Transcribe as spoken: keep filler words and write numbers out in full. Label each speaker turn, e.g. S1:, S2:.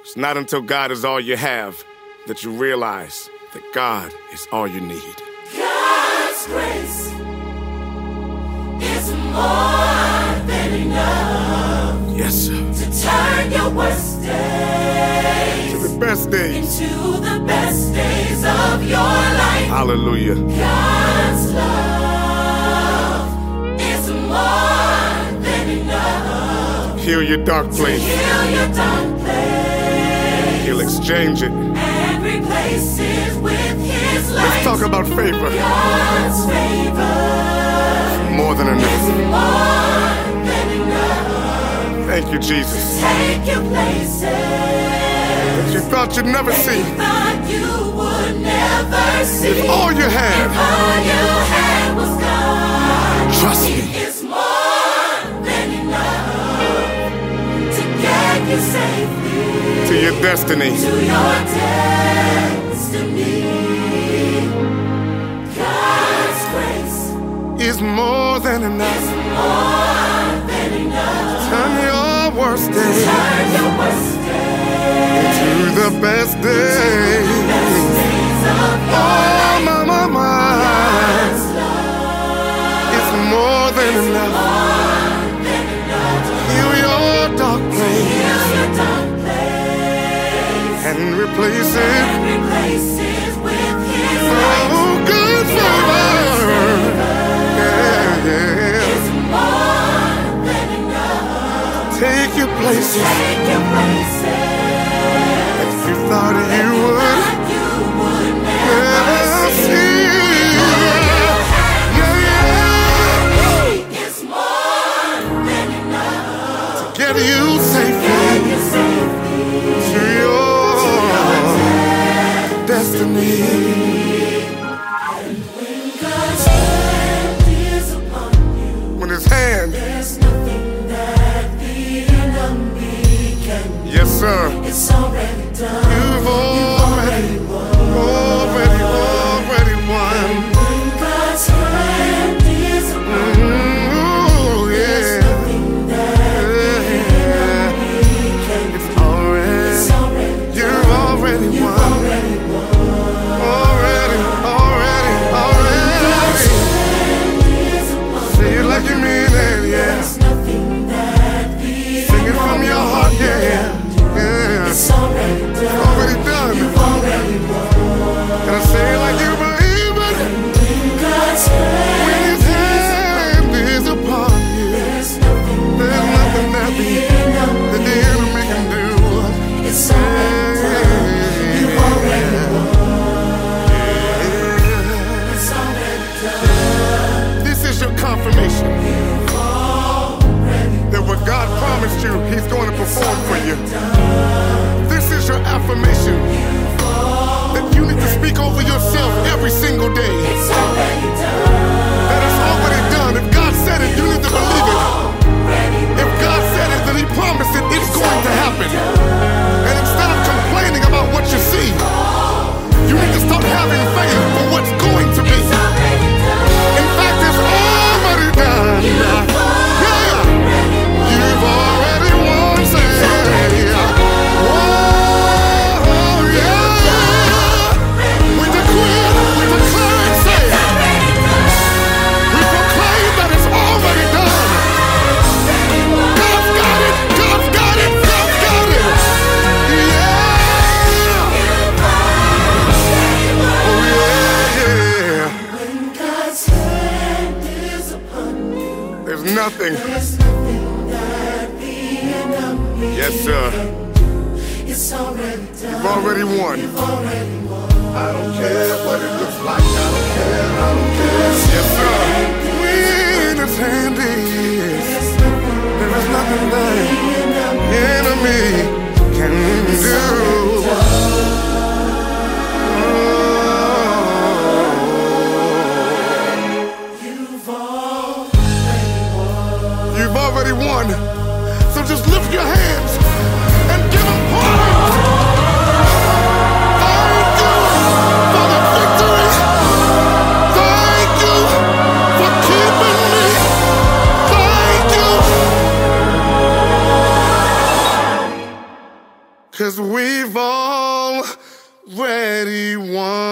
S1: It's not until God is all you have that you realize that God is all you need.
S2: God's grace is more than enough.
S1: Yes, sir.
S2: To turn your worst days
S1: To the best days.
S2: into the best days of your life.
S1: Hallelujah.
S2: God's love is more than enough.
S1: Heal your dark
S2: To
S1: place.
S2: heal your dark place.
S1: He'll exchange it.
S2: And replace it with His light.
S1: Let's talk about favor.
S2: God's favor
S1: More than
S2: is
S1: enough.
S2: more than enough.
S1: Thank you, Jesus.
S2: Take your places
S1: You thought you'd never
S2: that
S1: see.
S2: you thought you would never see.
S1: If all you had,
S2: If all you had was God,
S1: trust me.
S2: it is more than enough to get you safely
S1: To your destiny.
S2: to your destiny. God's grace
S1: Is more than enough.
S2: is more than enough.
S1: Turn your worst day
S2: Turn your worst days
S1: to the best day.
S2: best days of your
S1: Oh, my, my, my.
S2: God's love
S1: It's more than
S2: is
S1: enough.
S2: more than enough.
S1: Heal your dark place
S2: Heal your dark place
S1: and replace it.
S2: and replace it with His light.
S1: Oh, good favor. Yeah, yeah.
S2: It's more than enough.
S1: Take your places
S2: Take your places
S1: that you thought you would
S2: that you would never
S1: never
S2: see.
S1: see. Yeah, yeah.
S2: It's more than enough.
S1: Get you safely
S2: Get you safely
S1: to your destiny.
S2: when God's hand is upon you.
S1: When his hand,
S2: There's nothing that the enemy can do.
S1: yes, sir.
S2: It's already done.
S1: You've already, already, already won.
S2: When God's hand is upon you,
S1: Ooh,
S2: there's
S1: yeah.
S2: nothing that the enemy can do.
S1: It's already,
S2: It's already
S1: you've already
S2: You've
S1: won.
S2: already won.
S1: Already, already,
S2: God's
S1: already.
S2: hand is upon
S1: Say it like you mean it, yeah.
S2: There's nothing that the
S1: Sing it from your heart, yeah, yeah. Yeah.
S2: It's already done.
S1: Already done.
S2: You've already won.
S1: Gotta say it like you believe it.
S2: When God's hand
S1: When his hand is upon you,
S2: There's nothing
S1: there's nothing that the, that the enemy can do.
S2: It's already done. You've already won.
S1: Yeah.
S2: It's already done.
S1: This is your confirmation
S2: You've already
S1: that what God promised you, he's going to perform for you. This is your affirmation that you need to speak over yourself every single day.
S2: It's already done.
S1: That it's already done. If God said it, you need to believe it.
S2: Already
S1: If God said it, then he promised it, it's going to happen. And instead of complaining about what you see, you need to start having faith for what's going to be.
S2: already done.
S1: In fact, it's already done. Yeah. You've already won, say. Whoa, yeah. We decree it, we declare it, say it. We proclaim that it's already done. God's got it, God's got it, God's got it. Yeah. Oh, yeah, yeah.
S2: When God's hand is upon you,
S1: There's nothing.
S2: there's nothing that the enemy
S1: Yes, sir.
S2: It's already done.
S1: You've already won.
S2: You've already won.
S1: I don't care what it looks like. I don't care. I don't care. Yes, sir. When his hand is, there is nothing that the enemy can do.
S2: You've already won.
S1: You've already won. So just lift your hands and give him praise. Thank you for the victory. Thank you for keeping me. Thank you. 'cause we've already won.